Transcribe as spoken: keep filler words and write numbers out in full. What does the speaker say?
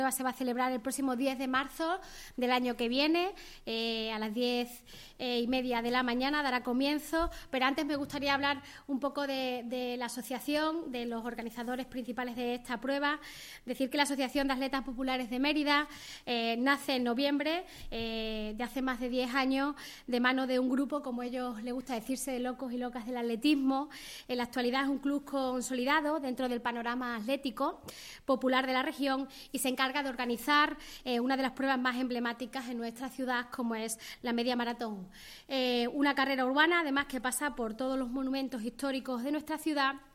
Se va a celebrar el próximo diez de marzo del año que viene, eh, a las diez y media de la mañana dará comienzo, pero antes me gustaría hablar un poco de, de la asociación, de los organizadores principales de esta prueba. Decir que la Asociación de Atletas Populares de Mérida eh, nace en noviembre eh, de hace más de diez años, de mano de un grupo, como ellos les gusta decirse, de locos y locas del atletismo. En la actualidad es un club consolidado dentro del panorama atlético popular de la región y se encarga de organizar eh, una de las pruebas más emblemáticas en nuestra ciudad, como es la media maratón. Eh, una carrera urbana, además, que pasa por todos los monumentos históricos de nuestra ciudad